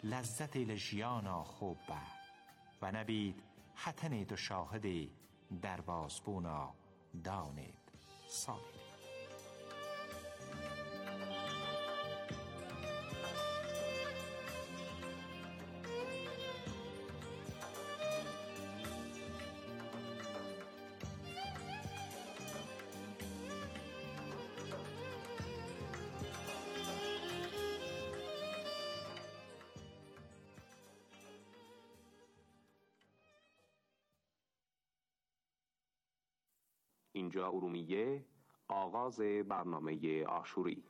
لذت لژیانا خوب و نبید حتنید و شاهدی در بازبونا دانید سالید. اینجا ارومیه، آغاز برنامه عاشوری.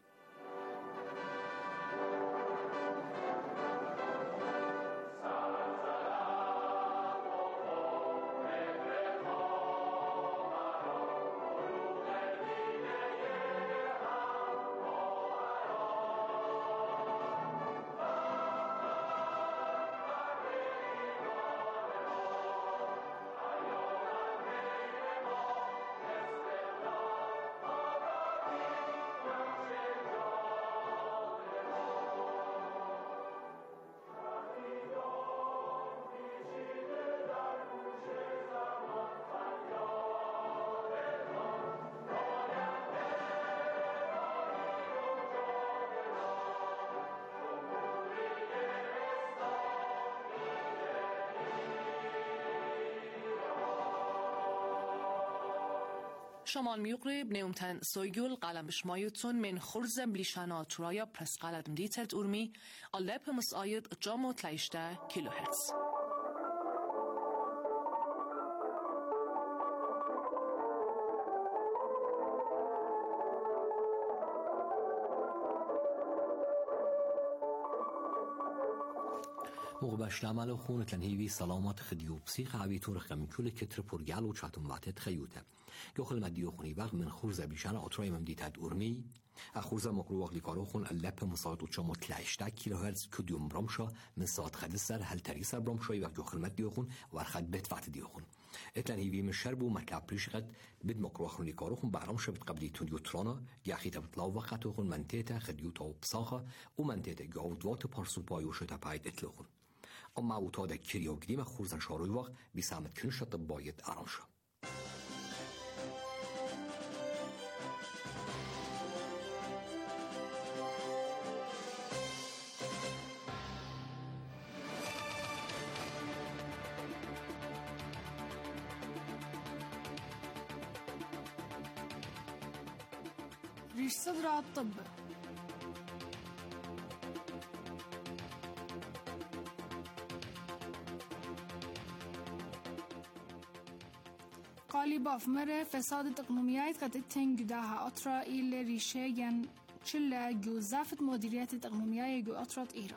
شمال میقرب نیمتن سویگل قلم بشمایتون من خرزم بلیشانات رایا پرس قلم دیتت ارمی علب مساید جامو تلیشته کیلوهرتز. مغبش عمل خون تنهیوی سلامت خدیو بسیخ عویتون رقم کل کتر پرگل و چاتم وقتت خیوته گخل مدیو خونی وقت من خورز بیشان آترای ممدیتت ارمی اخورز مقرو وقلی کارو خون اللپ مساعد و چامو تلاشته کیلوهرتز کدیوم برامشا من ساعت خد سر هل تری سر برامشایی وقت گخل مدیو خون ورخد بت وقت دیو خون تنهیوی من شربو مرکب پریش قد بد مقرو وقلی کارو خون برامشا بد قبلی تون یوترانا گخی تبطلا وقت خون منطقه خدیو تا بساخه و منطقه گاودوات پارسو پایوش تا پاید اتلو خون. اما او تا دکری و گدیم خورزن شاروی وقت بی سامت کنشت باید آرام شد. ريش صدر الطب قالباف مره فساد تقنوميات قد تنجدها أطرا إلى ريشيان شلا جوزافة مديريات تقنومية جو أطرات إيران.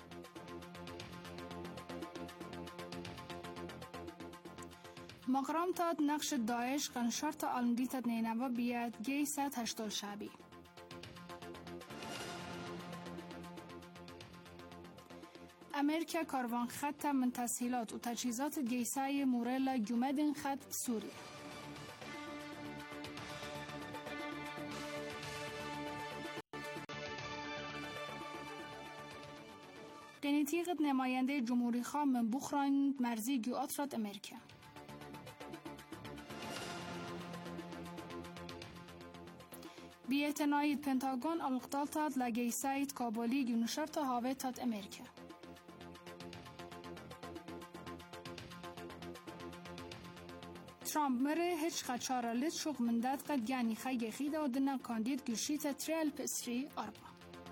مقرام تاد نقش داعش قن شرط علمديت نينوا بياد جيسات هشتول شعبي. امریکا کاروان خط من تسهیلات و تجهیزات گیسای مورلا جمدن خط سوریه. قنیتیقت نماینده جمهوری خواه من بخران مرزی گو اطرات امریکا. بی‌اعتنایی پنتاگون الاقتال تاد لگیسای کابلی گو نشرت هاوه تاد امریکا. ترامپ مره هیچ خدشاره لیت شوق من داد قد یعنی خیلی خیده و دنیا کاندید گرشیت تریل پسری آربا.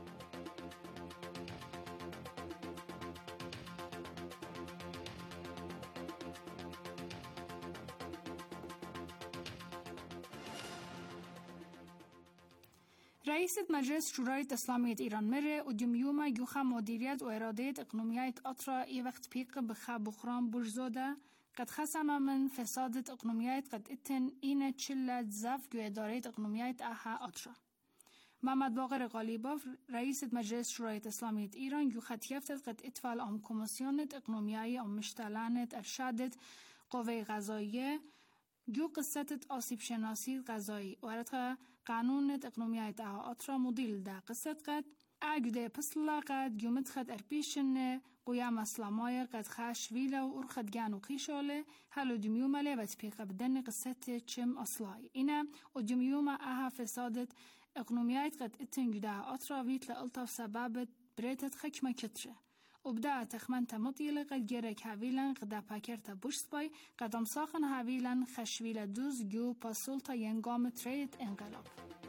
رئیس مجلس شورای اسلامی ایران مره و دیمیوم یوخا مدیریت و اراده اقنومیت اطرا ای وقت پیق بخا بخرام برزوده قد خسم من فساد اقنومیت قد اتن این چلت زف جو اداره اقنومیت اها اطرا. محمد باقر غالیباف رئیس مجلس شورای اسلامی ایران یو خطیفت قد اتفال ام کمیسیون اقنومیایی ام مشتلانت ارشادت قوه قضاییه جو قصة آسیب شناسی غذایی و ارتقا قانون اقنومیت اها اطرا مدیل ده قصة قد اگده پسلا قد گومت خد ارپیشن قیام اسلامای قد خاش ویلا و ارخد گان و قیشاله هلو دمیوماله و تپیقه بدن قصت چم اصلاي اینا و دمیوما اها فسادت اقنومیایت قد اتن جدا اطراویت لالطاف سبابت بريتت خكمة كترة وبدأ تخمنت مطيلة قد جرك هاويلان قد باكرتا بوشسباي قد امساخن هاويلان خشويلة دوز جو باسولتا ينقام تريت انقلاب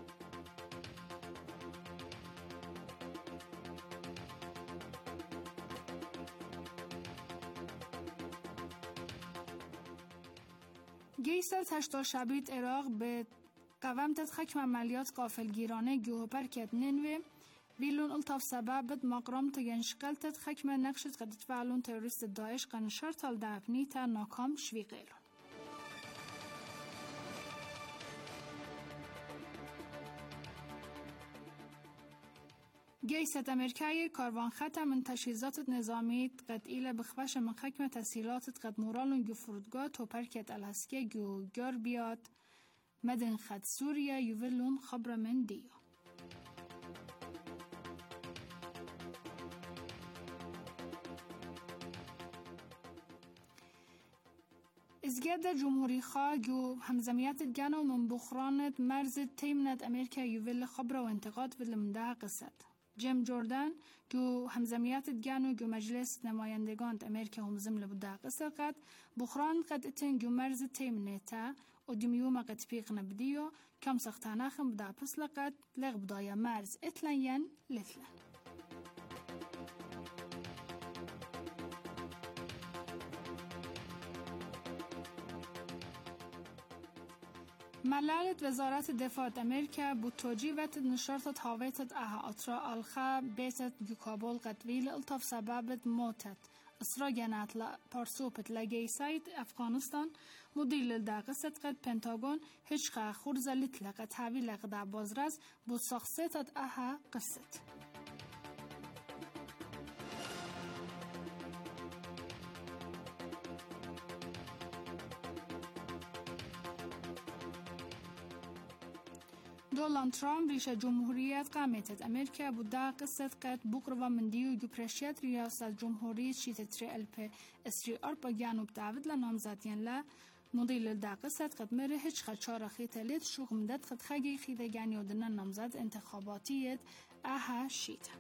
جيسة تشتا شبيت عراق به قوامتت خكمة عمليات قافلگيرانه جو بركت نينوي ویلون الطاف سبب مقرام تجنشقلتت خکمه نقشت قد تفعلون تروریست داعش قن شرط الدعبنی تا ناکام شویقیلون. جيسة أمريكية كاروان خطة من تجهيزات نظامية قد إلى بخفش من خكمة تسهيلات قد مورالون جو فرودگاه و پرکت الاسکه جو گربیات مدن خد سوريا يوفلون خبر من ديو. ازگرد جمهوری خواه جو همزمیت گنو من بخرانت مرز تیمنت امریکا یوویل خبر و انتقاد ویل منده قصد. جیم جوردن جو همزمیت گنو جو مجلس نمایندگان امریکا همزم لبده قصد قد بخران قد اتن جو مرز تیمنتا و دمیوم قد پیق نبدیو کم سختاناخم بده پس لقد لغ بدایا مرز اتلین لتلن. ملالت وزارت دفاع امریکا بود توجیهت نشرت هاویت اها اطرا الخا بیت جو کابل قدویل الطف سببت موتت اسرا جنات لا پارسوپت لگی سایت افغانستان مدیل داغست قد پنتاگون هیچ خا خورز لطلق تحویل قد بازرس بود ساخستت اها قصت. دونالد ترامپ رئیس جمهوریت قامت امریکا بود قصد قد بقروا من دیو جو پرشیت ریاست جمهوری شیت تری الپ استری آرپا جنوب داود لنامزدین لا مدیل دا قصد قد مره هیچ خچار خیتلیت شغم داد قد خگی خیده گنیودن نامزد انتخاباتیت اها شیت.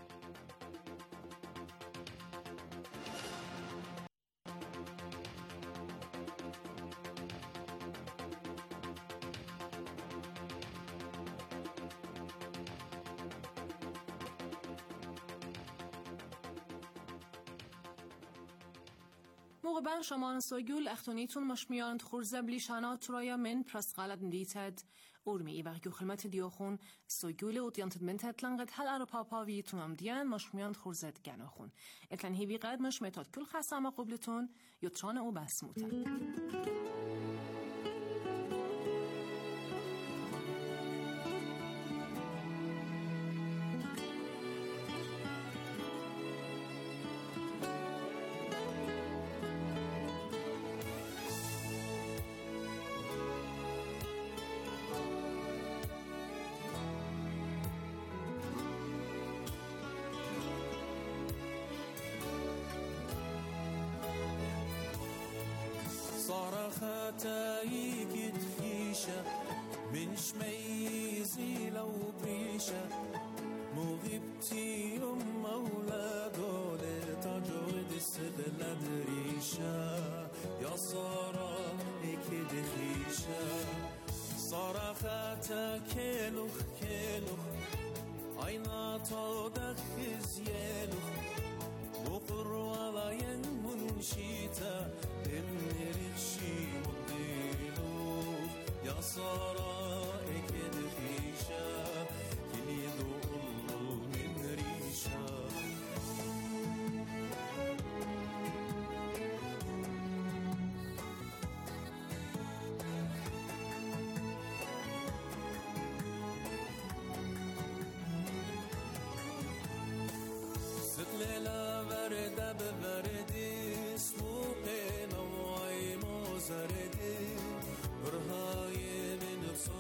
موقع شما سوگول اختونیتون مشمیانت خورزب لیشانات رایا من پرست غلط ندیتد ارمی وقتی خدمت دیوخون سوگول و دیانت منتت لنقد هل ارپاپا ویتون هم دیان مشمیانت خورزد گناخون اتلن هیوی قد مشمیتات کل خسامه قبلتون یوتران او بسموتن. صرختي كتخيشة من شميزي لو بريشة مغيبتي أولادو لتجود السبلة دريشة يا صرا كدخيشة صرختي كيلوخ كيلوخ عينا تودخز يلوخ وقر ولا ينمنشيتا امنرشي مديلو يا صرائك دخيشة كليدو الله من ريشة ستليلة وردة ببردي سوقنا وعي مزردي برهاي من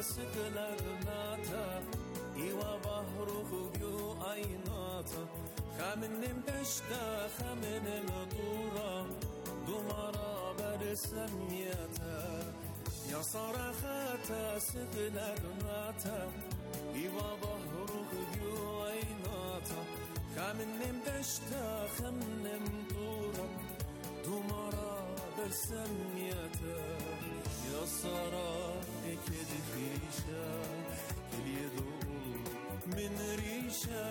سكلرناتا إيوا بحرخ جو عيناتا خمنم بشتا خمنم طورا دمارا برسميتا يا صرخاتا سكلرناتا إيوا بحرخ جو عيناتا خمنم بشتا خمنم طورا دمارا برسميتا يا صراحك دفيشة كل يدور من ريشة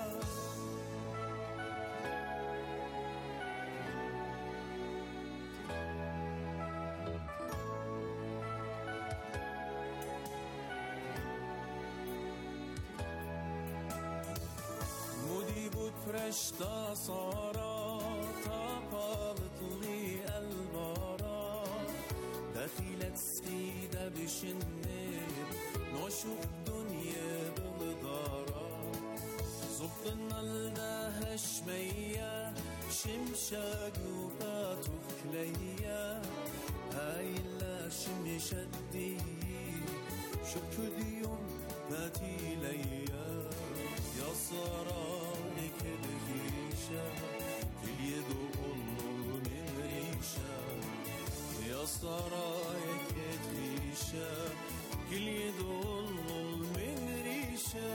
مودي بود فرشتا صارا طابطلي البارا دخيلت سقيدة بشنب نشوف دنيا بغدارا زبطنا لنا هشمية شمشاق وباتو خلية هاي لا شمشدي شكو ديوم باتي ليا يا صرالك الجيشة كل يدو من ريشة يا صرايك تريشة كل يدول من ريشة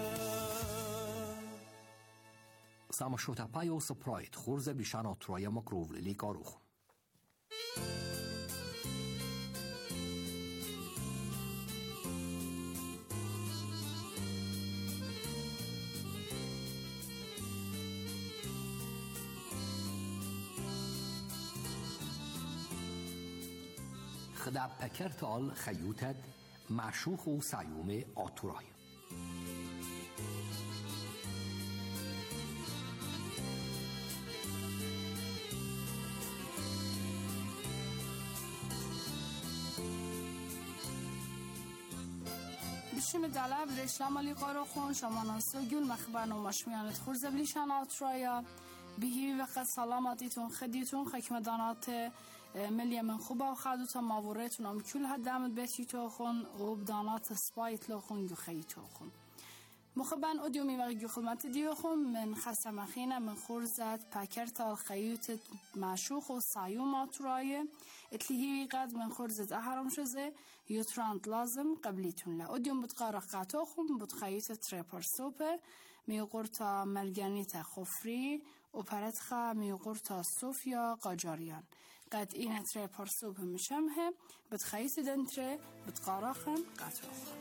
Samo šotapaju se projekt Hurze Bišano Troja Makrovlili Karuch. خدا پکرت آل خیوتد معشوق و سیوم آتورای. بشم دلب رشلام علی قاروخون شمانان سوگل مخبرن و مشمیانت خورز بلیشن آترایا بهی وقت سلامتیتون خدیتون خکمدانات ملی من خوبه و خدوتا ماورتون هم کل هدامت بیتی تو خون و بدانات سپایت لو خون گو خیلی تو خون مخبن ادیومی وقت گو خدمت دیو خون من خسم اخینه من خورزت پکرت الخیوت معشوق و سایوم آترایه اتلیهی قد من خورزت احرام شزه یوتراند لازم قبلیتون لا ادیوم بتقارق قطو خون بتخیوت تریپر سوپه میقورتا ملگانیت خفری و پرتخا میقورتا صوفیا قاجاریان قد این تریپر سوپ مشمه بتخیوت دنتره بتقارقن قطو خون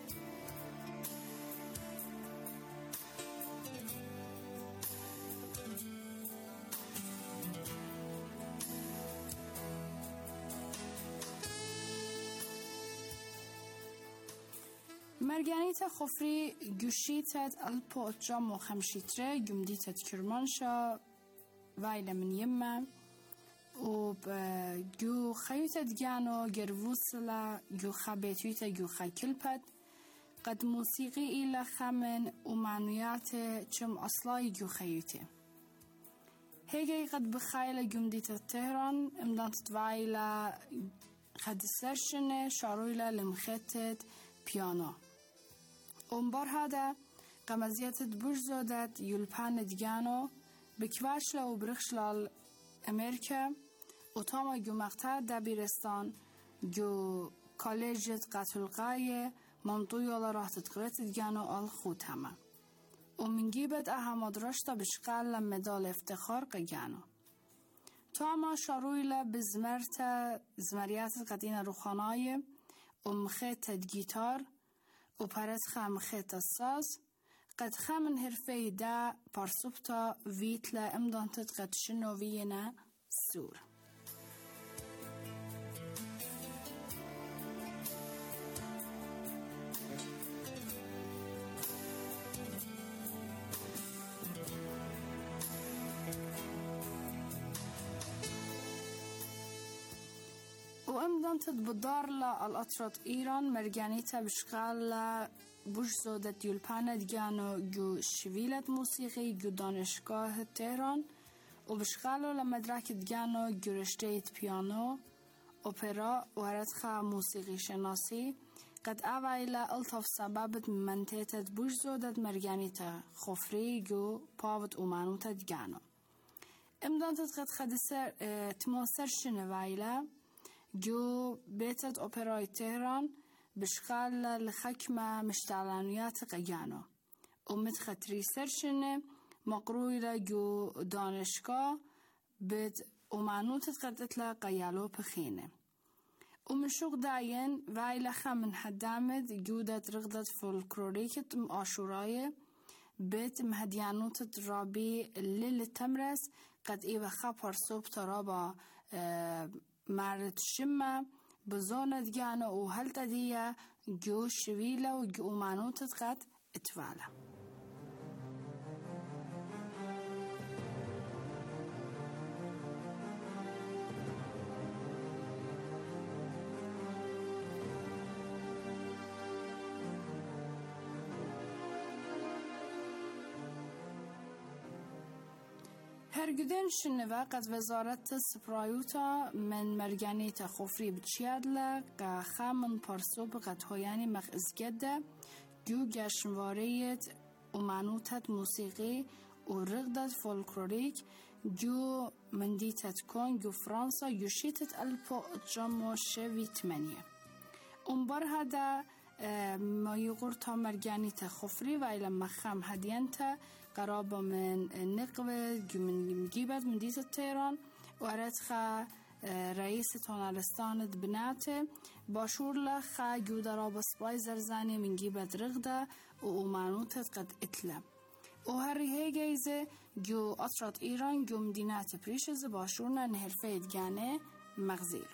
مرگانیت خفری گوشیتت الپوت جام و خمشیتره گمدیتت کرمانشا وایل من یمه و گو خیوتت گانو گروسلا گو خبیتویت گو خکلپت قد موسیقی ایلا خمن و معنویات چم اصلای گو خیوته هیگی قد بخایل گمدیتت تهران امدانت وایلا قد سرشنه شارویلا لمختت پیانو اونبار هاده قمزیتت برزودت یلپان دیگانو بکواشلا و برخشلال امریکا و تاما گو مقطع دبیرستان گو کالجت قتلقای منطوی یالا راحتت قرات دیگانو آل خود همه و منگیبت احمد راشتا بشقال مدال افتخار قیانو تاما شارویلا بزمرت زمریات قدین روخانای و مخیت گیتار و پرت خم خیت ساز قد خمن حرفه دا پارسوبتا ویتلا امدانتت قد شنووینا سور وامدانتت بدار لا الأطرات إيران مرجانيتا بشغال لا بوش زودت يلبانة ديانو جو شويلة موسيقي جو دانشگاه تهران وبشغالو لمدرك ديانو جو رشتة بيانو اوپرا و هرتخا موسیقی شناسی قد أوائل ألطف سببت منطقة بوجزودت مرجانيتا خفري جو باوت أمانوتا جانو امدان تتقد خدسر تموسر شنوائلة جو بيتت أوبراي تهران بشغال الحكمة مشتعلانيات قيانو ومتخت ريسيرشن مقرويلة جو دانشقا بيت أمانوتا تقدتلا قيالو بخينه ومشوق داين وعيلخا من حدامد جودة رغدة فولكلوريكة عاشوراية بيت مهديانوت رابي الليل تمرس قد إيوه خبر صوب ترابا معرض شمة بزونة جانا وهل تدية جو شويلة وجو أمانوت قد اتفالة هرگدن شنوه قد وزارت سپرایوتا من مرگانیتا خفری بچیادله که خامن پرسوب قد هایانی مخزگده جو گشنواریت امانوتت موسیقی و رغدت فولکلوریک جو مندیتت کن جو فرانسا یوشیتت الپو جامو شوی تمنیه بر هده ما یقور تا مرگانیتا خفری و ایلا مخم هدینتا قرابة من نقوة من جيبت من ديت التيران وأردخا رئيس تونالستان بناته باشور لخا جودة رابا سباي زرزاني من جيبت رغدة وأمانوتت قد اتلم وهري هي جايزة جو أطرات إيران جو مدينات بريشز باشورنا نهرفيد جاني مغزيلون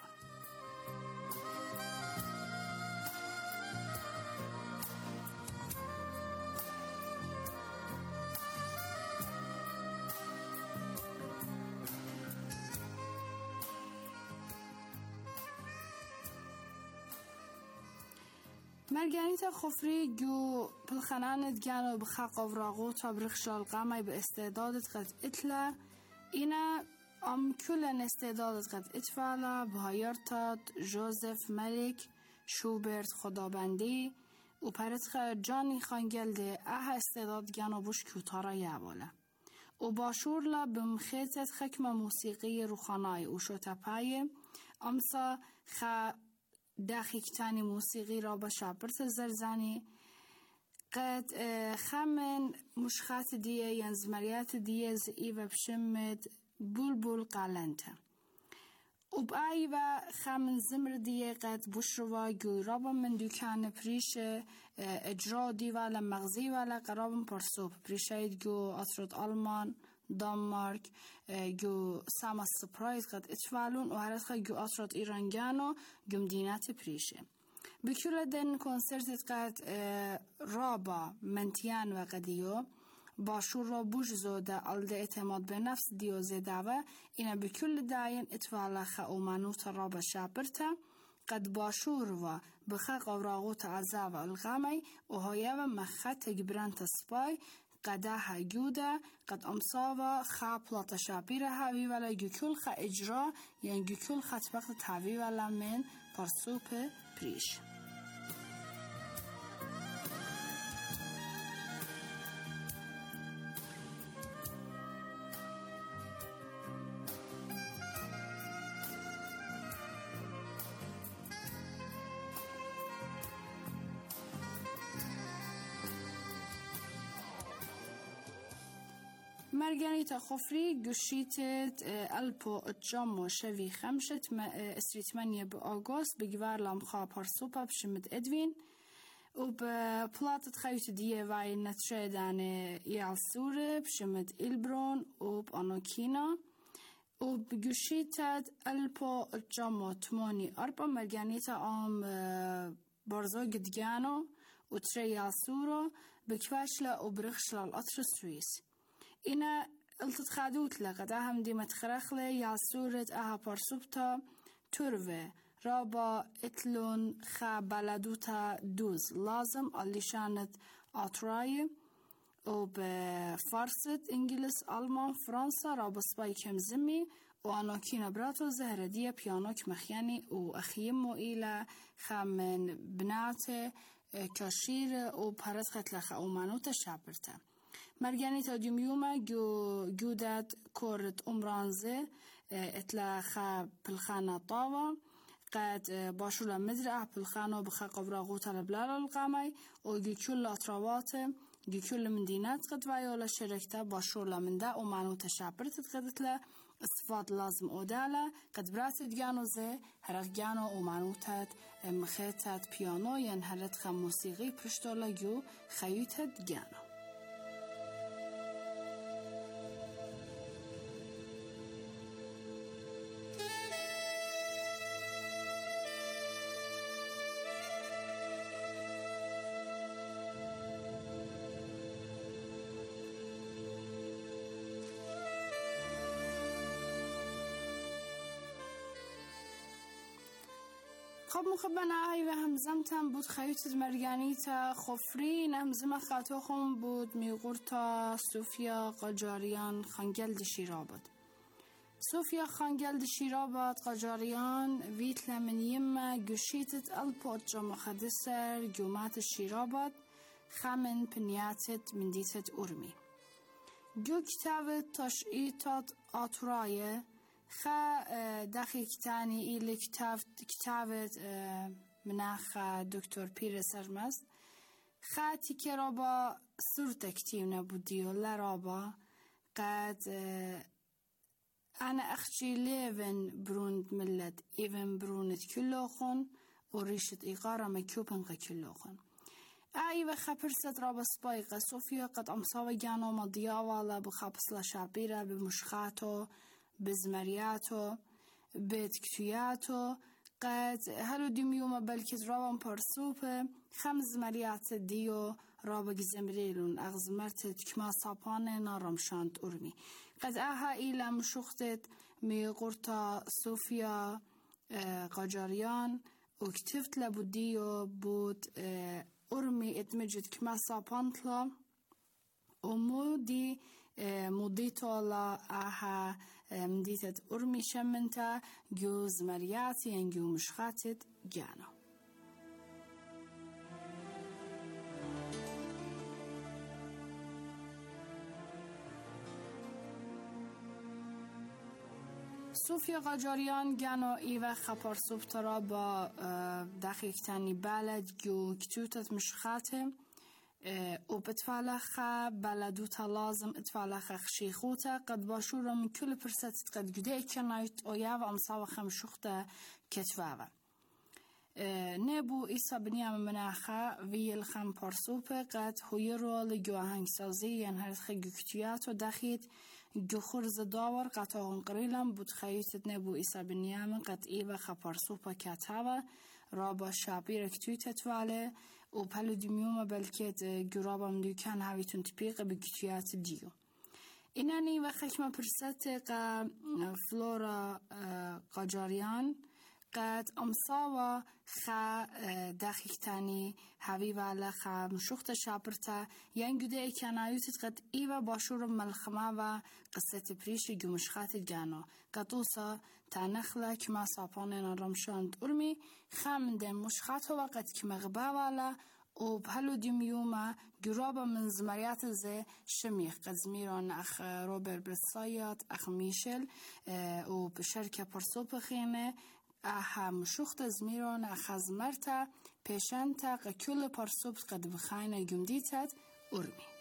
مرگانیتا خفری جو پلخنانت گانو بخاق وراغو تا برخشال قامي باستعدادت قد اتلا اینا کلن استعدادت قد اتفالا بهایارتات جوزف ملک شوبرت خدابندی و پرتخ جانی خانگلده استعداد گانو بوش کیوتارا یعواله و باشورلا بمخیتت خکم موسیقی روخانای و شوتپای امسا داخيكتاني موسيقي رابا شابرت زرزاني قد خمن مشخات ديه ينزمريات ديه زئيبا بشمت بلبل قالنتا وبأيبا خمن زمر ديه قد بشروا جو رابا من دوكان بريش اجرا دي ولا مغزي ولا قرابا برسوب بريشايد جو أطرد ألمان دانمارك جو ساما سپرایز قد اتفالون و هرسخا جو أطرد إيرانجانو جو مدينات بريشه بكل دن كونسرتت قد رابا منتيان وقديو باشور را بوش زوده الده اعتماد به نفس دیو زدوه اینا بكل داين اتفالا خاومانوت رابا شابرتا قد باشور و بخاق اوراغوت عزاوه الغامي و هايوه مخط جبرانت سپاي قدها جودة قد أمصابة خا بلاطة شابيرة هاوي ولا جكل خا إجراء يعني جكل خا تبقت هاوي ولا من برسوب بريش مرگانیتا خفری گوشیتت الپو جامو شوی خمشت استریتمانیه به آگوست بگوار لامخوا پارسوپا بشمت ادوین و به پلاتت خیوت دیه وای نتشه دانه یالسوره بشمت ایلبرون و بانوکینا و بگوشیتت الپو جامو تمونی اربا مرگانیتا آم بارزو گدگانو و تره یالسورو بکواشلا و برخشلا الاتر سویس اینا التتخادوت لقد هم دي متخرخلة يا صورة بارسوبتا تروه رابا اتلون خا بلدوتا دوز لازم اللي شانت آتراي و بفارست انجلس ألمان فرنسا رابا سباي كم زمي واناكينا براتو زهردية بيانوك مخياني وأخيم إلى خامن بناته كاشير وبارتخت لخا ومانوتا شابرتا مرجاني تاديوم يوما جودت كورت أمرانزه اتلاخا بالخانة طاوة قد باشولا مدرعة بالخانة بخا قبراغوتا لبلالا القامي وجي كل أطراواته جي كل مدينات قد ويولا شركتا باشولا من دا ومانوتا شابرتا قدت له الصفات لازم أودالا قد براتت جانو زي هرق جانو ومانوتات مخيتات بيانو ين هرت خم موسيقي برشتولا جو خيوتت جانو خب مخبنا هاي وهمزمتم بود خيوت مرجانيتا خفرين همزمة خاتوخم بود ميغورتا صوفيا قاجاريان خانجلد شيرابد صوفيا خانجلد شيرابد قاجاريان ويتلا من يما جوشيتت البوت جمع خدسر جومات شيرابد خمن بنياتت من ديتت أرمي جو كتابت تشعيطات آترايه خا داخل كتاني إلي كتابت مناخ دكتور بيرس أرمز خا تكرابا صورة كتيمنا بوديو لرابا قد أنا أخشي ليفن بروند ملت إيفن بروند كلوخون وريشت إيقارة مكوبن كلوخون أيوة خبرست رابا سبايقة صوفيا قد أمصاوة جانو مضياوة بخابص لشعبيرة بمشخاتو بزمرياتو بتكتوياتو قد هلو دميوما بلكت رابا برسوبة خمس زمريات ديو رابا جزمريلون أغزمرتت كما صابانة نارمشانت أرمي قد أها إلى مشوختت ميغورتا صوفيا قاجاريان وكتفت لبوديو بود أرمي اتمجد كما صابانتلا ومودي مضيطولا أها مديتت أرمي شمنتا جوز مرياتي ينجو مشخاتت جانا صوفيا قاجاريان جانو إيوه خبر صوفترا با دقيق تاني بلد جو كتوتت مشخاته وبتفعلخ بلدوتا لازم اتفعلخ خشيخوتا قد باشورا من كل برست قد جدي كنايت اوياو امصاوخ مشوختا كتفاوة نبو إيسا بنيام مناخا ويل خم پارسوبه قد هويرو لجو هنگ سازي ينهرد خيجو كتوياتو داخيت جو خرز داور قطاعون قريلم بود خيوتت نبو إيسا بنيام قد إيوه خبارسوبه كتاوة رابا شابير كتوي تتوالي و پلو دمیوم بلکت گرابم دیکن هاویتون تپیق بکتیات دیو. اینانی و خشم پرست قا فلورا قاجاریان قد امساوا خا دقیق تانی هاوی والا خا مشوخت شابرتا ینگوده ایکنایوتت قد ایوا باشور ملخمه و قصت پریش گمشخات جانو قطوسا تنخلا کما ساپانه رمشاند أرمي خامنده مشخات و قد کما غبا والا و بهلو دمیوما جرابا من زمریات زي شميخ قد زميران أخ روبر برسايات أخ ميشل و بشركة برسوب خينه أها مشوخت زميران أخ زمرتا پیشنتا قكل برسوب قد بخاينه جمديتت أرمي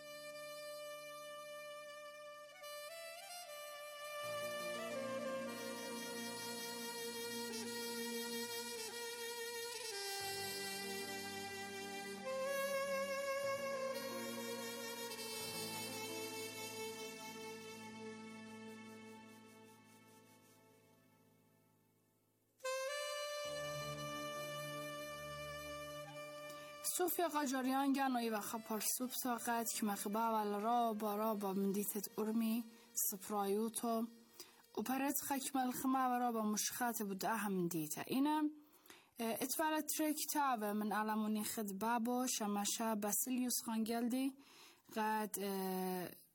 صوفيا قاجاريان جانوي وخبر سوب ساقت كمخبا والرابا من ديتت أرمي سبرايوتو وبرد خكم الخما ورابا مشخات بدأها من ديتا إنا اتفعلت كتابة من علموني خد بابو شماشا باسيليوس خانجلدي قد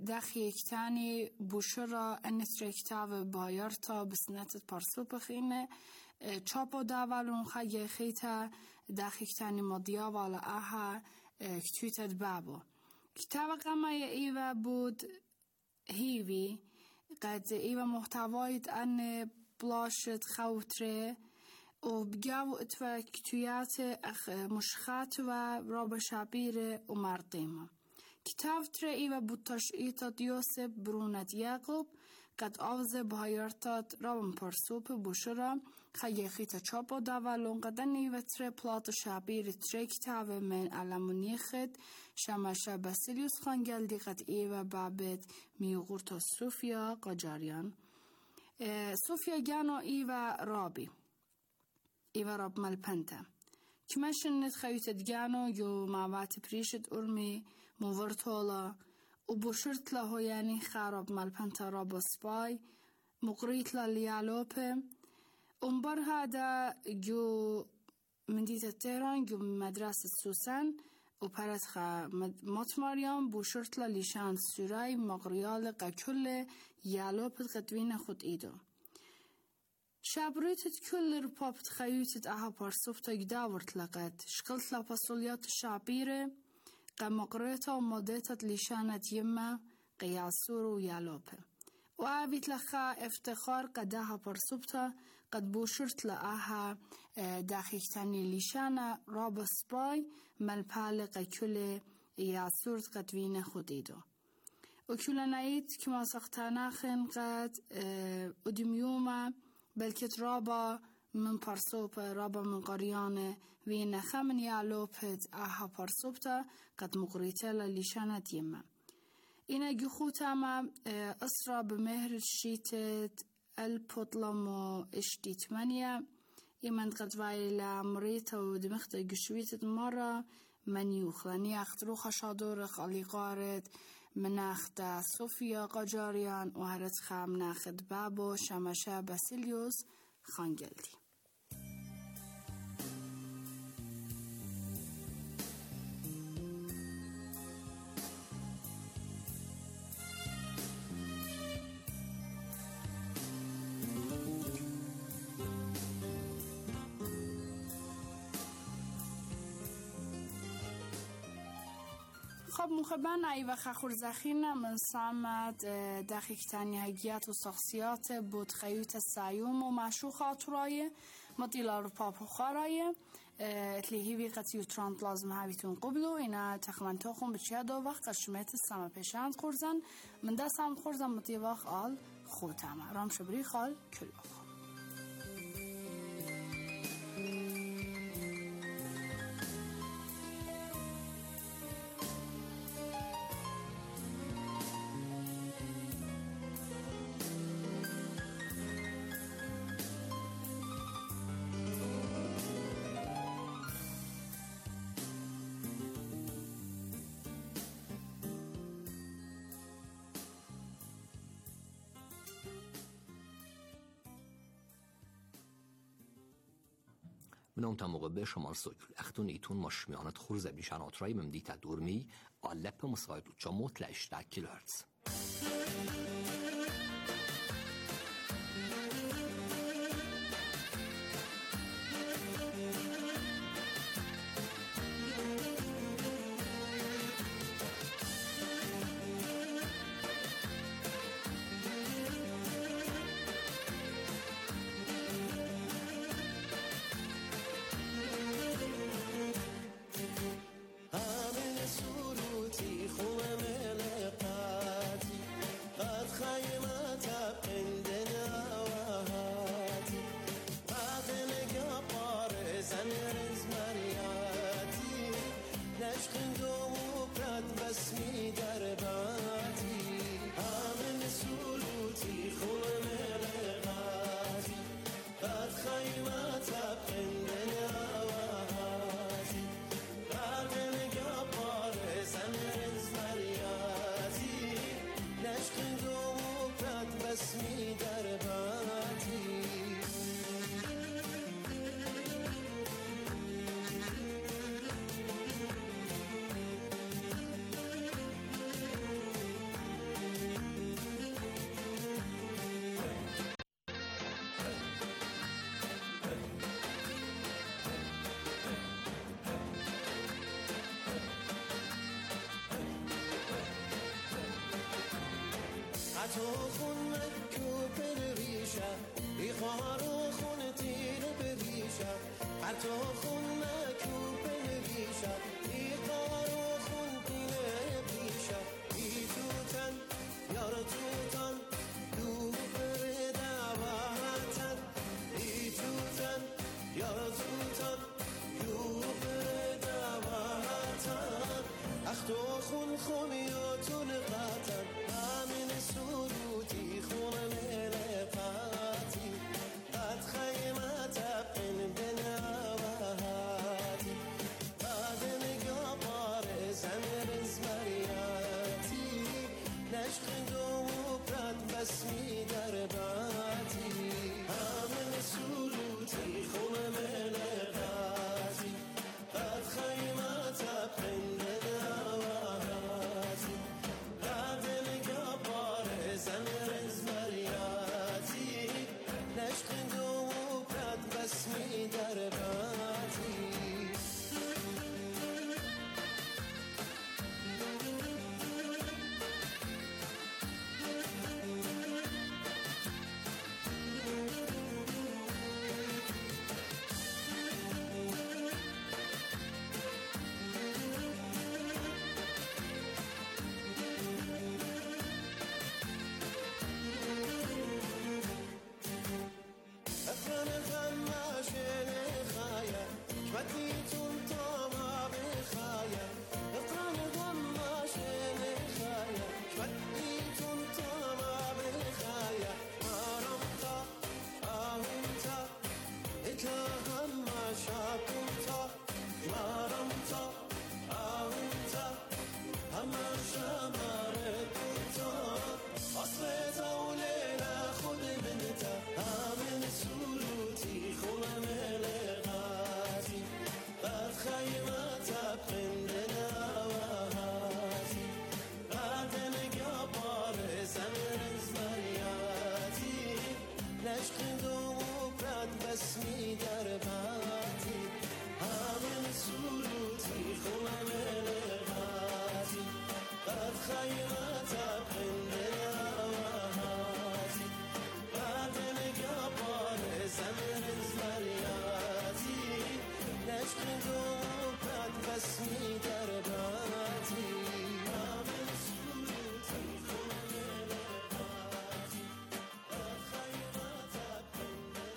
دخیکتانی بوشرا انترکتاو بایارتا بسنت پارسوپ خینه چاپو داولون خیلی خیتا دخیکتانی مدیا والا آها کتویتد بابو کتاب قمای ایوه بود هیوی قد ایوه محتوایت ان بلاشت خوتره و بجاو اتفا كتويات مشخات و رابا شابير و مرقيمة كتاب ترى إيوه بوتشئيطات يوسف برونت ياقوب قد آوزه بهايرتات رابا مپرسوب بوشرا خيخيتا چاپو داولون قدن إيوه ترى پلات شابير ترى كتاب من علموني خد شماشا باسيليوس خانگلدي قد إيوه بابت ميوغورتا صوفيا قاجاريان صوفيا جانو إيوه رابي إيوه راب مالپنتا كماشن نتخيوت دجانو يو معوات بريشت أرمي موورتولا وبوشرت له يعني خراب مالپنتا راب سباي مقريت له ليالوبه انبار هذا جو من ديت تهران جو مدرسة سوسن و پرت مطماريان بوشرت له ليشان سوراي مقريال قكل يالوبه قدوين خود إيدو شابريتت كل ربابت خيوتت اها بارسوفتا يداورت لقد شقلت لا باسوليات الشعبيرة قمقريتا وماديتت لشانت يما قياسور ويالوبة وعابت لخا افتخار قدها بارسوفتا قد بوشرت لأها داخيكتاني لشانة رابا سباي مالبالق كل ياسورت قد وين خديدو وكل نايت كما سختاناخن قد ادميوما بلکت رابا من پرسوب رابا من قریانه وی نخمن یالوپت اها پرسوبتا قد مقریته للیشانت یمه اینا گخوتا ما اسرا بمهر شیتت الپطلم و اشتیتمانیه ایمن قد وایلا مریتا و دمخت گشویتت مرا من یوخلانی اخترو خشادور خالی قارد مناخت صوفیا قاجاریان و هرت خام ناخد بابو شماشا باسيليوس خانگلدی خب مخبن ایوه خخور زخینه من سامد دقیقتانی هگیت و شخصیات بود خیوت سیوم و مشوخات رایه مطیلا رو پاپو خارایه اتلیهیوی قطعی ترانت لازم هاویتون قبلو اینا تخمنتاخون بچه دو وقت قشمت سما پیشند خورزن من ده سام خورزن مطیواخ آل خوتمه رام شبری خال کل آخ من تا موقع به شمال سویل اختون ایتون مشمیانت خورز بیشن آترای ممدیت دورمی آلپ مساعد و چاموت لعشتک کیلوهرتز تو خون مکوب ریشه ای خارو خون تیر بریشه تو خون مکوب ریشه ای خارو خون تیر بریشه ای توتن یار توتن دو بر دواتن ای توتن یار توتن دو بر دواتن اختو خون خونیاتون قطن همین سروتی خون ملقاتی قد خیمت اقن بنوهاتی بعد نگاه بار زمیر زمریاتی نشق دو برد بسمی در باتی همین سروتی خون ملقاتی قد خیمت اقن اسمی در باتی اسمی در باتی همین سروتی خونم لغاتی قد خیمت اقن نواتی بعد نگاه بار زمین زمریاتی نشق دو قد اسمی در باتی همین سروتی خونم لغاتی قد خیمت اقن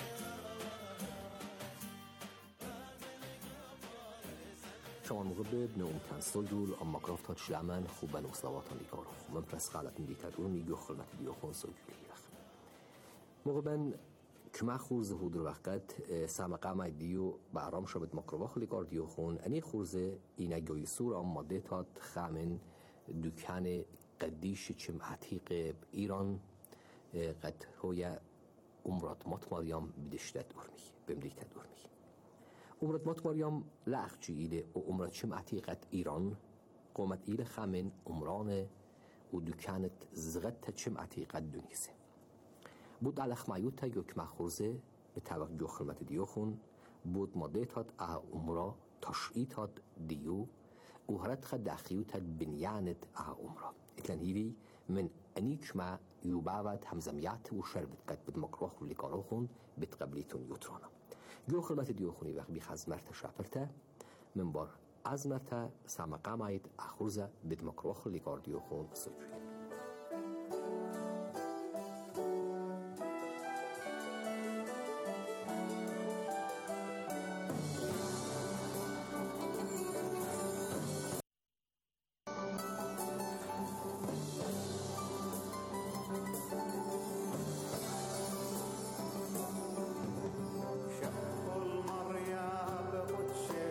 شما موقع بنوم سجول أما كرافت شلعمان خوبان وصلواتان لكاره ومن برس قالت ندي تدوني جوخل ما تدي يخون سجولي رخ موقع كما خورز هودر وقت سامقا ما ديو بعرام شبت مقرباخ لكار ديو خون أني خورزه إنا جوي سور أما ديتات خامن دكان قديش چم عتيق إيران قد هويا عمرات مطماريام بدشتت أرمي بمديتت أرمي عمرت مطماريام لأخجي إلي وعمرت شم عتيقة إيران قومت إلي خامن عمران ودكانت زغت شم عتيقة دونيسي بود على خمايوتا يوك مخورزه بتوجه خلمت ديوخون بود ماديتات عمرا تشعيتات ديو وهرت خد داخليوتات بنيانت عمرا إتلان هيوي من أنيك ما يوباوت همزميات وشربت قد بدمقروخ ولقاروخون بتقبليتون يوترانا جو خلمت ديوخوني وقت بيخز مرتا شابرتا من بار از مرتا سامقا مايد أخورزه بدمقروخ لقار ديوخون سجوين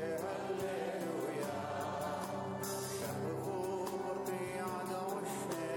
شهر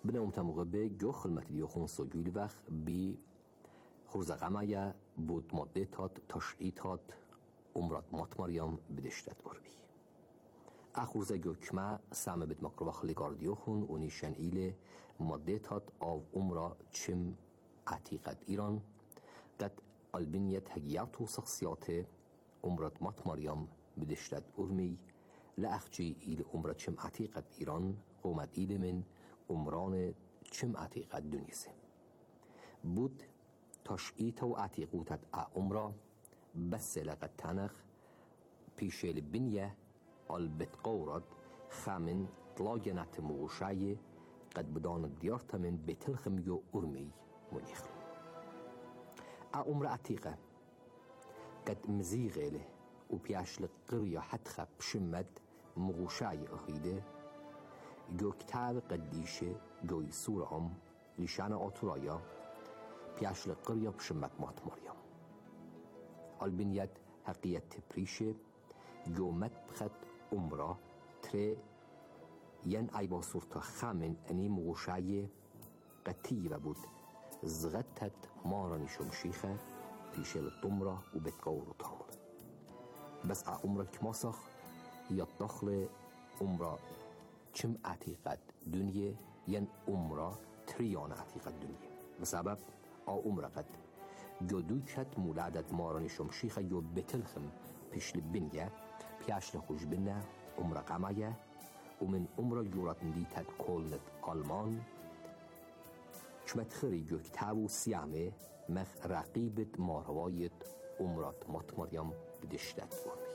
بنام تمغبه جو خلمت دیوخون سوگیل وقت بی خورزقمه بود ماده تات تشعیتات عمرات مات مریم بدشتت أربي أخورزا جوكما سامة بد مقروخ لقارديوخون ونيشان إيلي مادتات أو عمرا چم عتيقة إيران قد البنية هجياتو شخصيات عمرات مات مريم بدشتت أرمي لأخجي إيلي عمرا چم عتيقة إيران قومت إيلي من عمران چم عتيقة دنيسي بود تشعيتو عتيقوتت عمرا بس لقد تنخ پیش البنية البتقورد خامن طلاجنات موشاية قد بدان ديارتا من بتلخميو أرمي منيخ عمر عتيقة قد مزيغة له وبياش لقرية حتخة بشمد مغوشاية أخيدة جو كتاب قديشة جو يسورهم لشان أطرايا بياش لقرية بشمد مات مريم البنية حقيقة تبريشة جو مدبخت عمره تري ين أيبا صورتا خامن أني مغوشاية قتيبة بود زغتت ماراني شمشيخة بيشي الطمرة وبتقور وطامر بس عمره كماسخ يطخل عمره چم عتيقة دنيا ين عمره تريان عتيقة دنيا بسبب عمره قد جدوكت مولادت ماراني شمشيخة يو بتلخم پیش لبنية پیاش لخوش بنا عمر قمايا ومن عمر جورات نديتت كولنت ألمان كمت خري جو كتابو سيامه مخ رقيبة ماروايت عمرات مات مريم بدشتت أرمي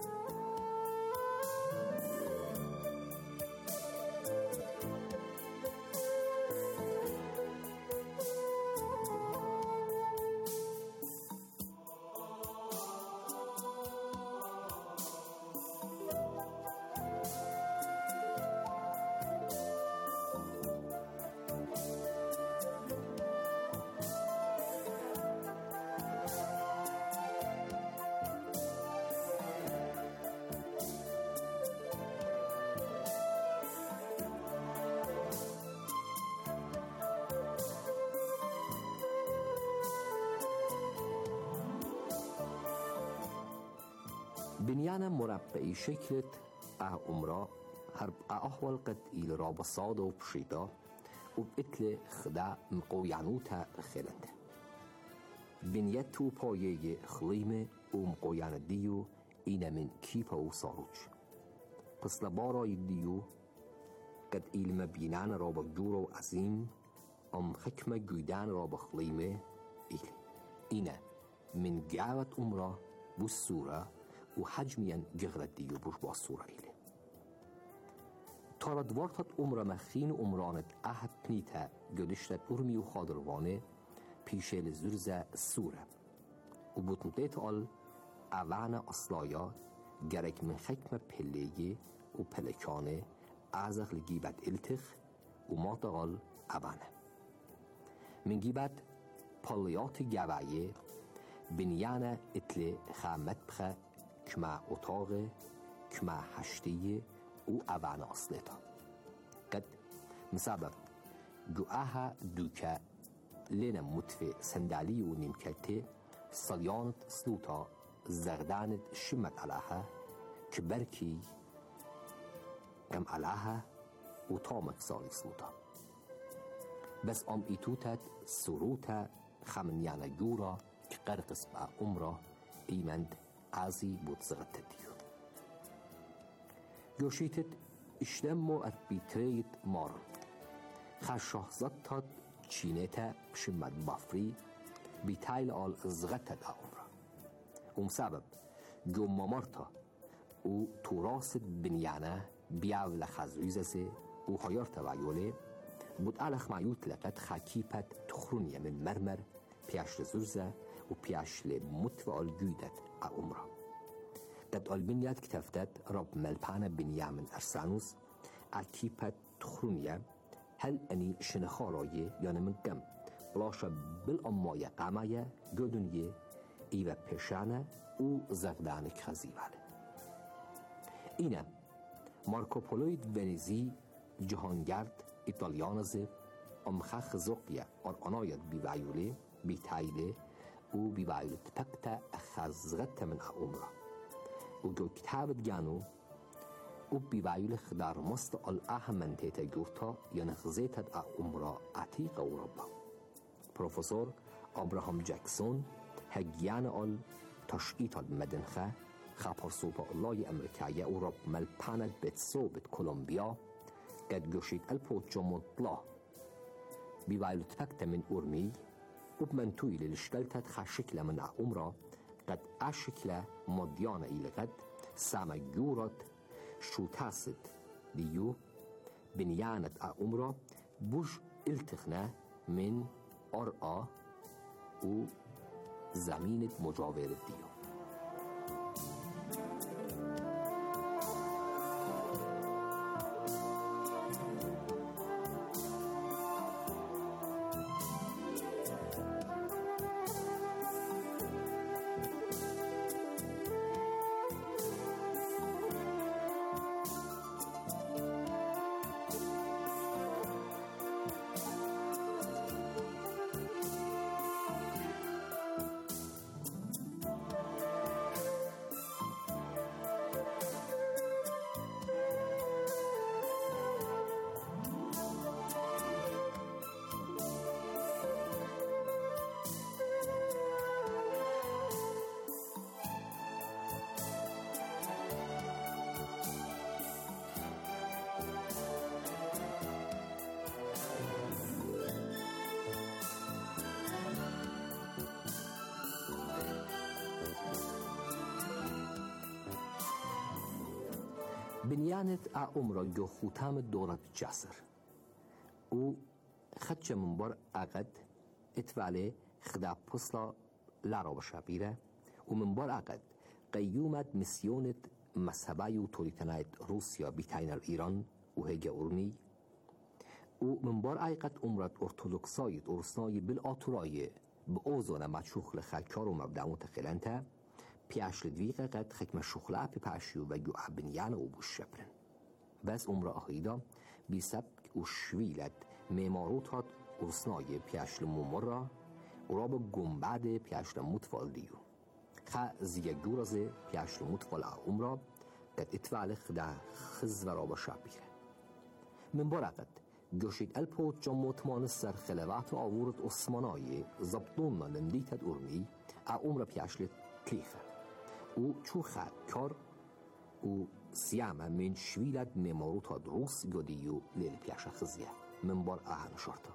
بنيانا مربعي شكلت عمره هرب أحوال قد إلى رابصاد وبشيطة وبقتل خدع مقويانوتا خلنده بنيتو بايي خليمة ومقويان ديو إنا من كيبا وصاروج قصلا بارا يديو قد إلى مبينان رابا جورو عظيم حكمة جيدان رابا خليمة إنا من جاوة عمره بالصورة وحجميا جغرت ديو بوش باصورة إلي تاردوارتت عمره مخين عمرانت أحد نيتا جدشتت أرمي وخادروانه پیشه لزرزه سوره و بوتنطيت آل اوان اصلایا گرک من خکم پلیگی و پلکانه ازخ لگیبت التخ و ماتغال اوانه من گیبت پالیات گوایه بنیانه اتل خامت بخه کما اتاق کما هشتیه و اوان اصلتا قد مسابق جوآها دوکه لنا متفي سندالي ونمكتي صليانة سلوطة زغدانة شمت علىها كبركي كم علىها وطامك صالي سلوطة بس إيتوتت سروتا خمنيانا جورا كقرقص بقى عمره إيمند عزي بوتزغت ديو جوشيتت اشتمو اربيتريت مارن خشاهزتت چینتا شمد بافری بیتایل آل زغتت عمره سبب جو مامارتا و توراس بنیانه بیاو لخزویزسه و هایارتا ویوله بود علخ معیوت لقد خاکیپت تخرونیه من مرمر پیاش لزرزه و پیاش لمت و آل جویدت عمره قد آل بنیاد کتفتت رب ملپان بنیامن ارسانوس عکیپت تخرونیه هل أني شنخاراية يعني من كم بلاشا بالأماية قاماية جدونية إيوه بشانة و زغدانك خزيوالة إينا ماركو بولويد ونيزي جهانگرد إيطاليانز أمخخ زوقيا أرأنايت ببعيولي بتايلي وببعيولة تبكتا أخزغتا من أمرا وجو كتابت جانو وببعيولة خدار مست الأهم من تيتا جورتا ينخزيتا أمرا عتيقة أوروبا. بروفيسور أبراهام جاكسون هجيان ال تشقيط المدنخة خبر صوبة الله أمريكية أوروب ملبانت بتصوبت كولومبيا قد جوشيت البوت جمطلا ببعيلة تفكت من أورمي وبمنتوي للشكلتت خشكلة من أمرا قد أشكلة مديانة إلى قد سامة جورت شو تاسد ديو بنيانة أمرا بوش التخنة من أرقى و زمینت مجاور دیو. بنيانت أمرا جو ختام دورة جسر و خدش منبر أقد اتفعله خدا بصلا لارا شبيرة ومنبر أقد قيومت مسيونت مذهبي و توريتنايت روسيا بتاين الإيران وهيجا أورمي ومنبر أقد أمرت أرثوذكسايت أرسناي بالآتوراي بأوزون متشوخ لخلكار ومبدأ متخلنته پیش لدویقه قد خکم شخلعه پیشیو و جو عبنیان او بوشبرن بس عمر آخیدا بی سبک و شویلت میماروتات ارسنای پیش لمومرا و را با گنبعد پیش لمتفال دیو خا زیگورازه پیش لمتفال عمرا قد اتفعل خدا خز و را با شبیره من بارقد جوشید الپوت جا مطمان سر خلوات و آورد عثمانای زبطون لندیتت ارمی عمرا پیش لتلیخه و چوخه کار و سیامه من شویلت میماروتا دروس گدیو لیل پیش خزیه من بار اهن شرطه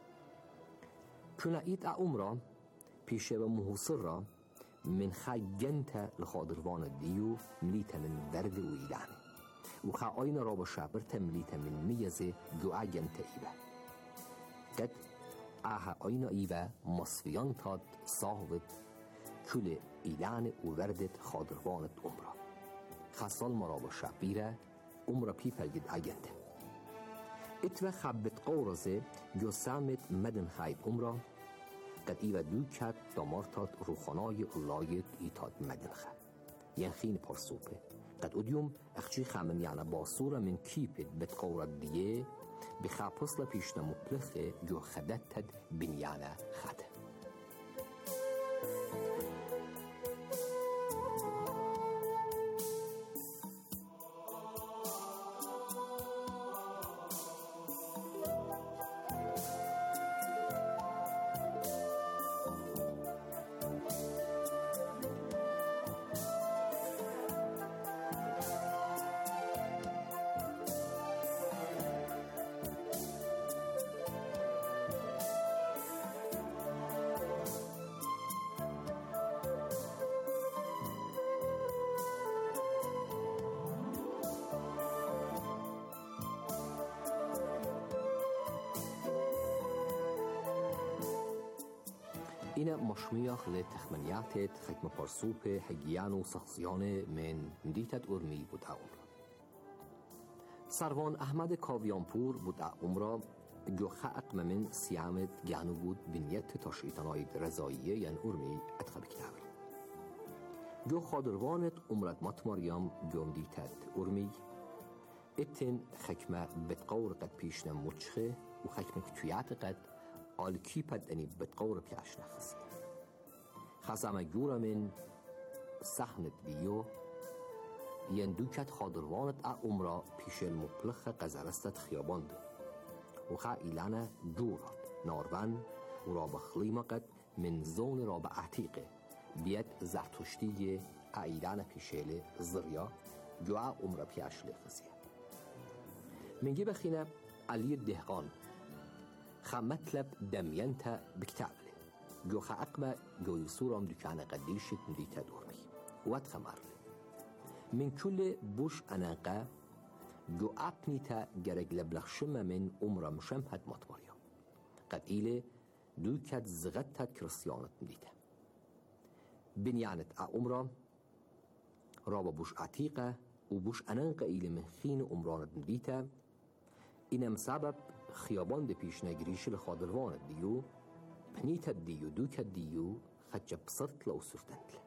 کنایت عمرا پیشه و محوصر را من خیگنت لخادروان دیو ملیت من ورد و ایلانه و خواهین را با شابرت ملیت من میزه دعا گنت ایبه قد آین ایبه مصفیان تاد صاحبت کل ایلان و وردت خادروانت عمره خاصال مرا با شبیره عمره پی پلگید اگنده اتوه خبت قورزه جو سامت مدن خیب عمره قد ایوه دو کت دامارتات روخانای اللایت ایتاد مدن خیب ینخین پرسوپه قد ادیوم اخچی خامن یعنی باسوره من کیپت بت قورد دیه بخاپسل پیشنا مپلخه جو خدتت بنیانه خده این مشمیخ لتخمنیات خکم پرسوپ هگیان و سخصیان من دیتت ارمی بود عمر سروان احمد کاویانپور بود عمر جو خاق من سیامت گانو بود بنیت تاشیتانای رضاییه ین ارمی اتخاب کتابر جو خادروانت عمرت مات مریم جو دیتت ارمی اتن خكمة بتقور قد بيشنا متشخي وخكمة كتويات قد آلكي بد اني بتقور بياشنا خسي خزامة جورا من سحنت ديو يندوكت خادروانت عمرا پیش المطلخ قزرستت خیاباند و خا ایلانه جورات نارون و را بخلیمه قد من زون را به عتیقه بیت زرتشتی ایلانه پیشل زریا جوع عمرا پیش لخزیه منگی بخینه علی دهقان خا مطلب دمینت بکتابله جو خا اقمه جو یسورم دکانه قدیشت ندیت دورمی وات خمارله من كل بوش أناقا جو أبنيتا جرق لبلخشمة من أمرا مشمهد مطمريا قد إيلي دوكت زغتت كريستيانت مديتا بنيانت أمرا رابا بوش عتيقة وبوش أناقا إيلي من خين أمرانت مديتا إنم سبب خيابان دي بيش نجريش لخادروانت ديو بنيتا ديو دوكت ديو خدجة بصرت لو سرتنتل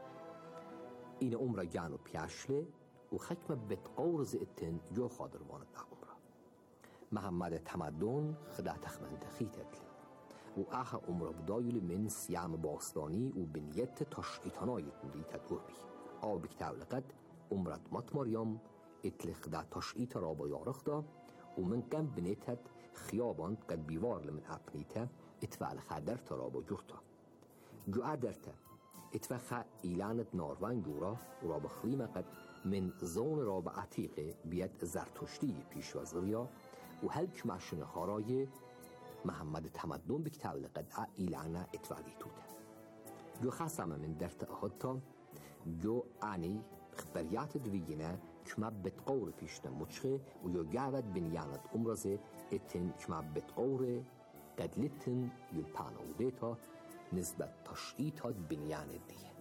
این عمر جانو پیاشله و خکمه بتقورز اتن جو خادروانت عمره محمد تمدن خدا تخمنت خیتت و آخه عمره بدایل من سیام باستانی و بنیت تشعیتانایت مدیتت ارمی آو بکتاو لقد عمرت مطمریم اتل خدا تشعیت را با یارخدا و من کم بنیتت خیابان قد بیوار لمن اپنیته اتفعل خادرت را با جرتا جو عدرته اتفاق ایلانت ناروان جورا و را بخلیمه قد من زون را به عتیقه بیت زرتشتی پیش وزریا و هلک معشن خارای محمد تمدن بکتاب لقد ایلانه اتفاقی توده جو خاصم من درت احطا جو انی خبریات دویینه کما بتقور پیشنا مچخه و جو گاود بنیانت امرزه اتن کما بتقور قد لتن یلپانا و دیتا نسبت تشعیطات بنیان دیه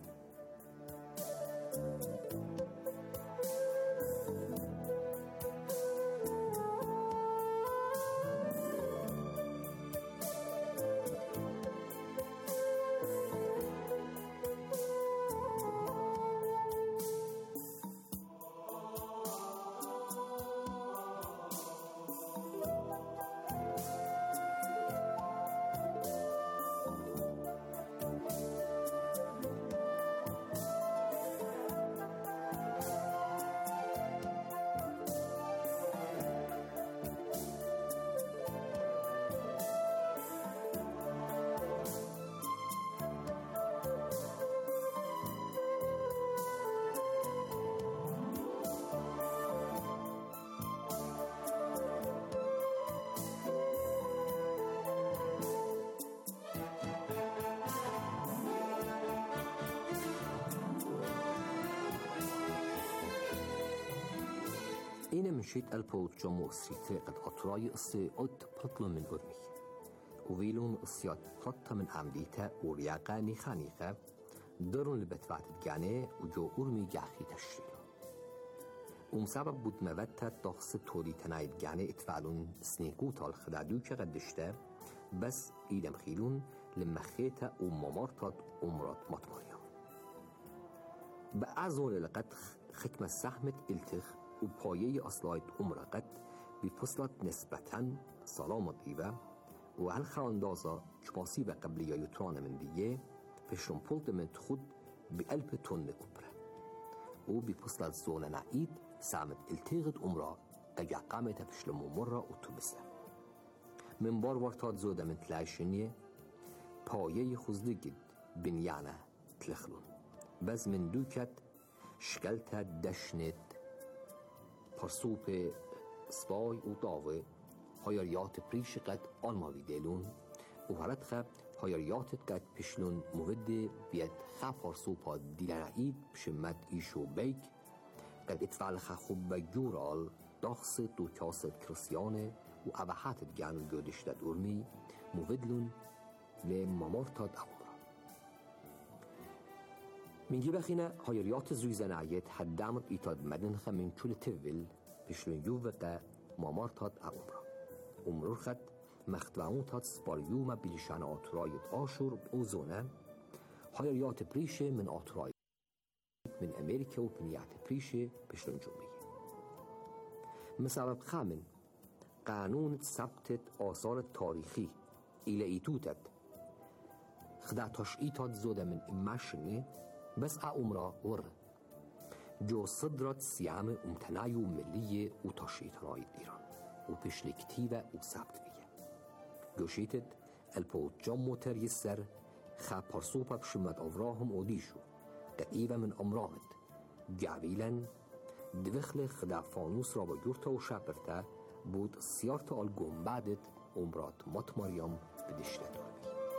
این مشيت البوت جمو سيتري قد أطراي السيئات بطل من أرمي وويلون السيات بطل من عمديتا ورياقا نيخانيخا درون لبتفات الجاني وجو أرمي جاخي تشريلا ومسبب بود مبتا تخص توري تنايد جاني اتفعلون سنيكوتا الخدادو كغدشتا بس إيدم خيلون لمخيتا وممارتات أمرات مطمريا بأعزون لقد خكمة سحمت التخ و پایه اصلاحات عمر قد بفصلت نسبتاً سلامت ایوه و هل خواندازا کماسی و قبلی یوتران من دیگه فشرم پولت من خود بقلب تن کبره و بفصلت زون نعید سامت التغت عمره اگه قامت فشلم مره و توبسه من بار ورتاد زوده من تلاشنیه پایه خزدگید بنیانه تلخلون بز من دوکت شکلت دشنت پرسوپ سپای و داوه هایریات پریش قد آنماوی دیلون و هرد خب هایریاتت قد پشلون مهده بیاد خب پرسوپا دیلنعید بشمت ایشو بیگ قد اتفعل خوب بجورال داخص دو کاست کرسیانه و ابحاتت گانو گودشتت ارمی مهدلون لممارتاد امورا منجي بخينا هايريات زويزان عيات حدامت إيتاد مدنخة من كل تفل بشلون يوفتا مامارتات أمرا أمرور خد مختبعونتات سباريوما بلشان آترايت آشور بأوزونا هايريات بريشة من آترايت من أمريكا وبنيات بريشة بشلون جومية مسبب خامن قانون ثبت آثار تاریخی إلى إيتوتت خدا تشقيطات زودة من إماشني بس أمرا ور جو صدرت سيام امتناعي ملية وتشقيطناي إيران وبشلكتيفة وثبت فيها جوشيتت البو جمو تريسر خا برسوبة بشمت أفراهم وديشو دقيقة من أمرامت جعبيلا دوخل خدا فانوس را با جورتا و شپرتا بود سیارت آل گنبدت امرات مات مریم بدشته داربی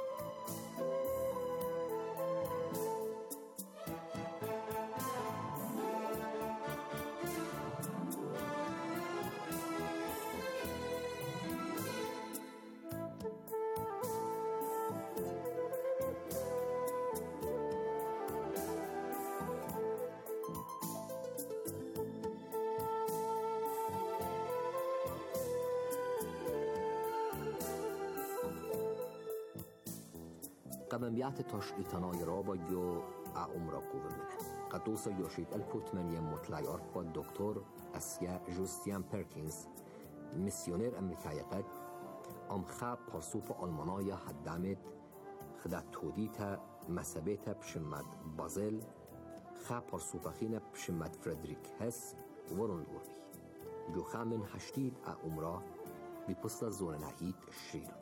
قبنبيات تشقيطناي رابا جو عمرا قوة منه قدوسا يوشيت البوتمانيا مطلعيار با دكتور أسيا جوستيان بيركينز ميسيونير أمريكاي قد خا پرسوپ آلمانايا حدامت خدا توديتا مسابيتا بشمد بازل خا پرسوپخينا بشمد فريدريك هس ورون دوربي جو خامن هشتيد عمرا بپسلا زون نهيد شرير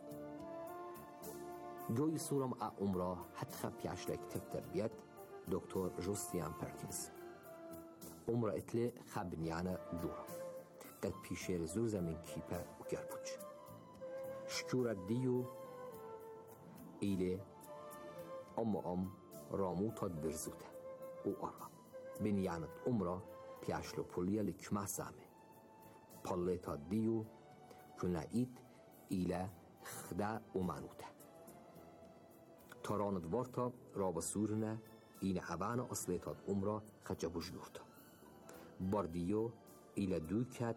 جوی سورم عمره حتی خب پیشلک تربیت دکتر جوستیان پرکینز عمره اتله خب نیانه جورا قد پیشیر زور زمین کیپه و گربوچ شکورت دیو ایله راموتات برزوته و آرا بنیانت عمره پیشلو پولیا لکمه سامه پالیتات دیو کنایید ایله خدا و منوته تاراند وارتا رابا سورنا این عوان اصلیتات عمره خجبوش یورتا باردیو ایل دوکت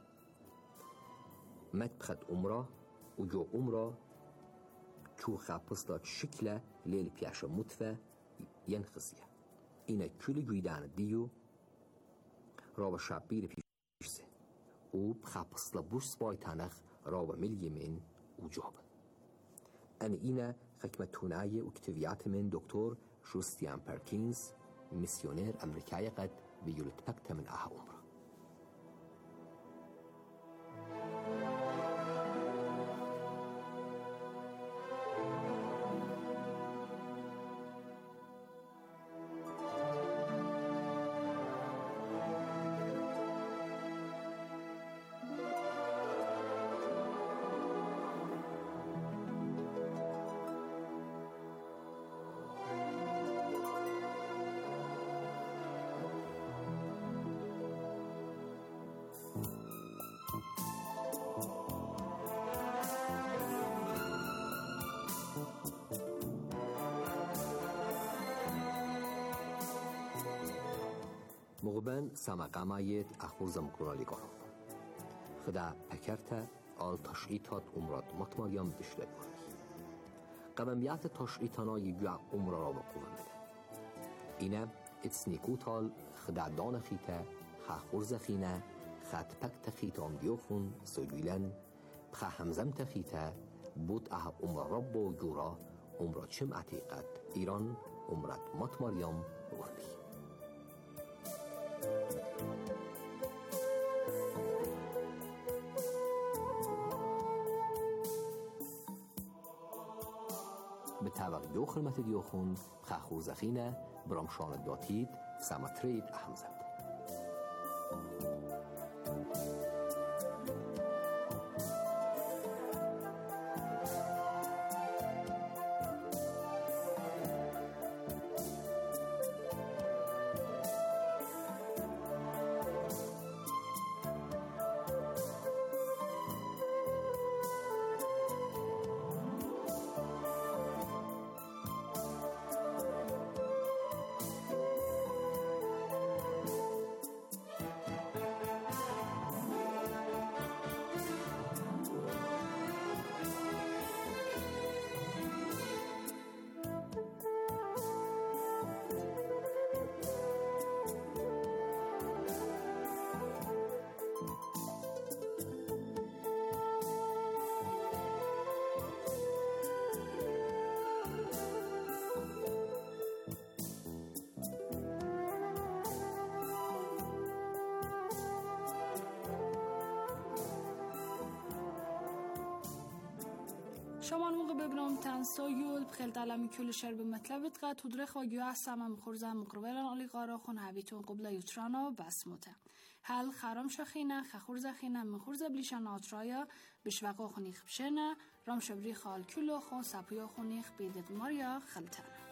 مدبخت عمره و جو عمره چو خاپستات شکل لیل پیاش متفه ینخصیه این کل گویدان دیو رابا شابیر پیشسه و خاپستلا بوش سبایتانخ رابا ملی من و جاب أنا إنا حكمة توناية واكتفيات من دكتور جوستيان بيركينز ميسيونير أمريكاي قد بيولت بكتا من عمره مغبن سمقامايت أخوز مقراليقارو خدا پکرتا آل تشعيطات عمرات مطمريام دشلت ورمي قبنبيات تشعيطاناي جوع عمر را بقوة مده اینا اتسنيكوتال خدا دان خيتا خاخورز خينا خد پکت خيتام ديوخون سجويلن بخا همزم تخيتا بود عمر رب و جورا عمرات شم عتيقت إيران عمرات مطمريام ورمي به توقع خدمت دیوخون خاخورزخینه برامشان داتید سمترید احمزد شمان هنگه ببرم تنسایول بخیل تعلمی کل شر به مطلبت قد تدرخ و گیاه سمم خورزم مقربلان آلی قارا خون هبیتون قبله یوترانا بسموته هل خرام شخینه خخورز خینه مخورز بلیشان آترایا بشوقا خونیخ بشنه رام شبری خال کلو خون سپویا خونیخ بیدت ماریا خلطانه